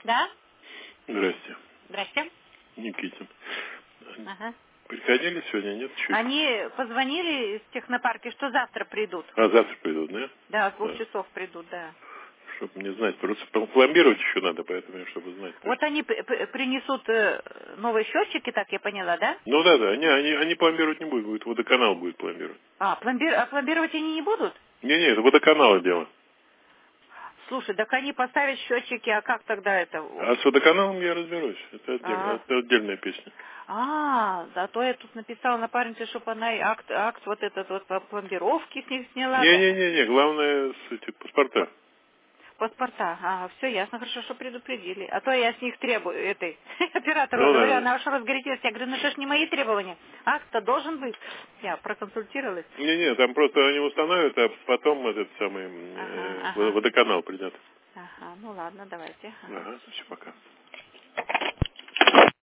Да? Здрасте. Здрасте. Никитин. Ага. Приходили сегодня, нет? Чуть. Они позвонили из технопарка, что завтра придут. А завтра придут, да? Да, с 2 Да. часов придут, да. Чтобы не знать. Просто пломбировать еще надо, поэтому, чтобы знать. Вот они принесут новые счетчики, так я поняла, да? Ну да, да. Они пломбировать не будут. Будет водоканал будет пломбировать. А, пломбировать они не будут? Не, это водоканала дело. Слушай, так они поставят счетчики, а как тогда это? А с водоканалом я разберусь. Это А, отдельная песня. да то я тут написала напарнице, чтобы она и акт вот этот вот по пломбировке с них сняла. Да. Не. Главное, эти паспорта. Паспорта. Все ясно, хорошо, что предупредили. А то я с них требую, оператору Ну говорю, да. она уж разгорячилась. Я говорю, ну это ж не мои требования. Акт-то должен быть. Я проконсультировалась. Не, там просто они устанавливают, а потом этот самый Ага. водоканал придет. Ну ладно, давайте. Ага. Ага, все, пока.